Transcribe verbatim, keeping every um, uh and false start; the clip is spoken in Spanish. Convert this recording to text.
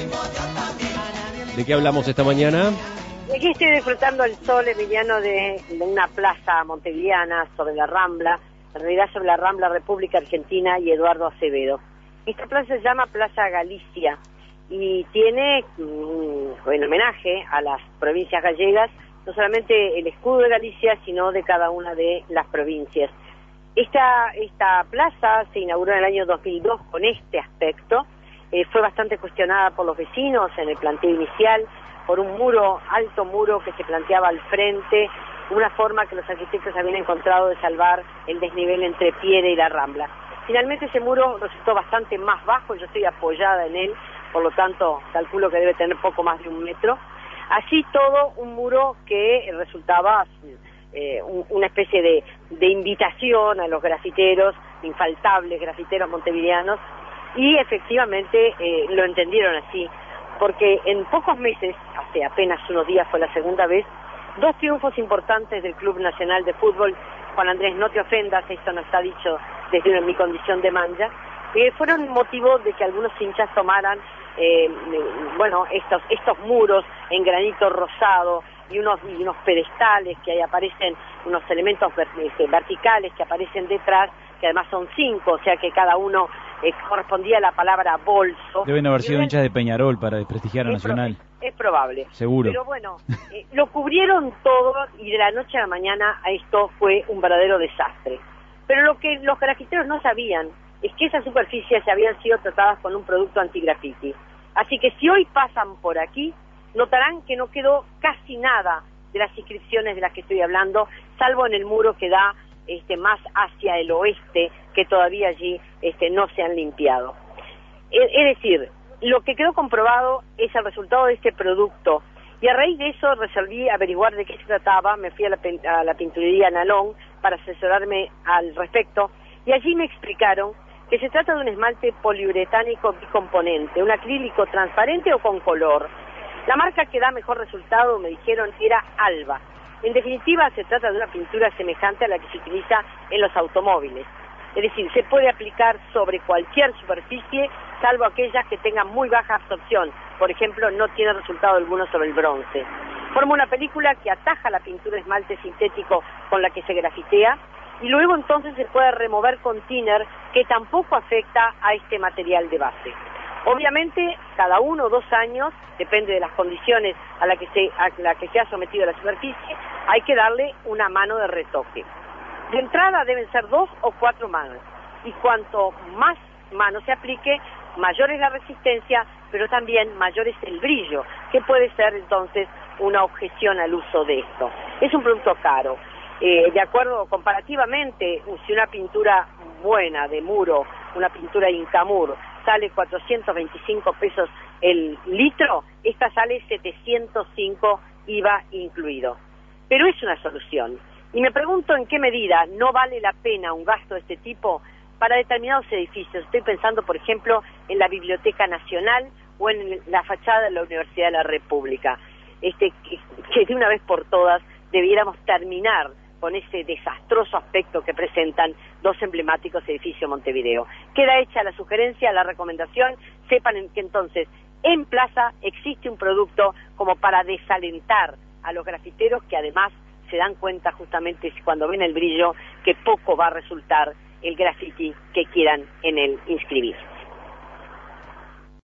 ¿De qué hablamos esta mañana? Aquí estoy disfrutando el sol, Emiliano, de, de una plaza montevideana sobre la Rambla, en realidad sobre la Rambla República Argentina y Eduardo Acevedo. Esta plaza se llama Plaza Galicia y tiene, mmm, en homenaje a las provincias gallegas, no solamente el escudo de Galicia, sino de cada una de las provincias. Esta, esta plaza se inauguró en el año dos mil dos con este aspecto. Eh, fue bastante cuestionada por los vecinos en el planteo inicial, por un muro, alto muro que se planteaba al frente, una forma que los arquitectos habían encontrado de salvar el desnivel entre Piede y la Rambla. Finalmente ese muro resultó bastante más bajo, yo estoy apoyada en él, por lo tanto calculo que debe tener poco más de un metro. Así todo, un muro que resultaba eh, un, una especie de, de invitación a los grafiteros, infaltables grafiteros montevideanos, y efectivamente eh, lo entendieron así, porque en pocos meses, hace apenas unos días fue la segunda vez, dos triunfos importantes del Club Nacional de Fútbol, Juan Andrés, no te ofendas, esto no está dicho desde mi condición de manja, eh, fueron motivo de que algunos hinchas tomaran eh, bueno, estos, estos muros en granito rosado y unos, y unos pedestales que ahí aparecen, unos elementos verticales que aparecen detrás, que además son cinco, o sea que cada uno eh, correspondía a la palabra bolso. Deben haber sido hinchas de Peñarol para desprestigiar a Nacional. Pro, es probable. Seguro. Pero bueno, eh, lo cubrieron todo y de la noche a la mañana a esto fue un verdadero desastre. Pero lo que los grafiteros no sabían es que esas superficies habían sido tratadas con un producto antigrafiti. Así que si hoy pasan por aquí, notarán que no quedó casi nada de las inscripciones de las que estoy hablando, salvo en el muro que da este, más hacia el oeste, que todavía allí este, no se han limpiado. Es, es decir, lo que quedó comprobado es el resultado de este producto, y a raíz de eso resolví averiguar de qué se trataba. Me fui a la, a la pinturería Nalón para asesorarme al respecto, y allí me explicaron que se trata de un esmalte poliuretánico bicomponente, un acrílico transparente o con color. La marca que da mejor resultado, me dijeron, era Alba. En definitiva, se trata de una pintura semejante a la que se utiliza en los automóviles. Es decir, se puede aplicar sobre cualquier superficie, salvo aquellas que tengan muy baja absorción. Por ejemplo, no tiene resultado alguno sobre el bronce. Forma una película que ataja la pintura esmalte sintético con la que se grafitea, y luego entonces se puede remover con thinner, que tampoco afecta a este material de base. Obviamente, cada uno o dos años, depende de las condiciones a la que se, a la que se ha sometido la superficie, hay que darle una mano de retoque. De entrada deben ser dos o cuatro manos, y cuanto más manos se aplique, mayor es la resistencia, pero también mayor es el brillo, que puede ser entonces una objeción al uso de esto. Es un producto caro. Eh, de acuerdo, comparativamente, si una pintura buena de muro, una pintura Incamur, sale cuatrocientos veinticinco pesos el litro, esta sale setecientos cinco I V A incluido. Pero es una solución. Y me pregunto en qué medida no vale la pena un gasto de este tipo para determinados edificios. Estoy pensando, por ejemplo, en la Biblioteca Nacional o en la fachada de la Universidad de la República. Este, que, que de una vez por todas debiéramos terminar con ese desastroso aspecto que presentan dos emblemáticos edificios de Montevideo. Queda hecha la sugerencia, la recomendación. Sepan que entonces en Plaza existe un producto como para desalentar a los grafiteros, que además se dan cuenta justamente cuando ven el brillo que poco va a resultar el graffiti que quieran en él inscribir.